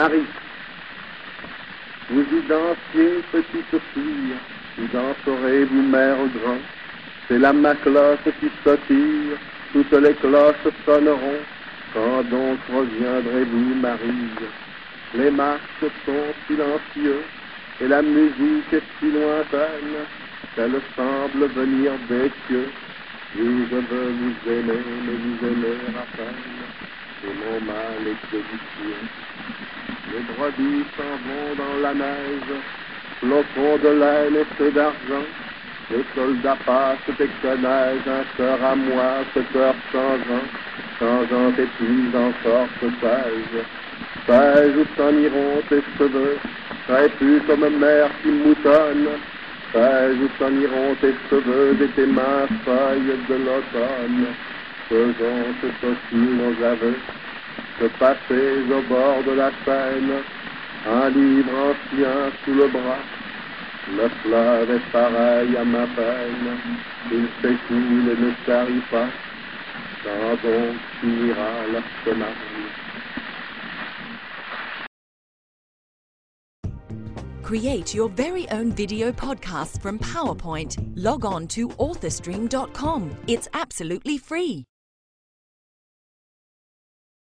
Marie, vous y dansiez, petite fille, vous danserez-vous, mère grand. C'est là ma cloche qui sautille, toutes les cloches sonneront. Quand donc reviendrez-vous, Marie? Les masques sont silencieux, et la musique est si lointaine, qu'elle semble venir des cieux. Oui, je veux vous aimer, mais vous aimer à peine, et mon mal est délicieux. Les brebis s'en vont dans la neige, flocons de laine et feux d'argent. Les soldats passent et connaissent un cœur à moi, ce cœur changeant et puis encore se sage où s'en iront tes cheveux, crépus comme mer qui moutonne, sage où s'en iront tes cheveux et tes mains feuilles de l'automne. Faisons tout aussi nos aveux, de passer au bord de la Seine, un livre ancien sous le bras. Le fleuve est pareil à ma peine, il s'écoule et ne tarit pas. Quand donc finira la semaine? Create your very own video podcast from PowerPoint. Log on to authorstream.com. It's absolutely free.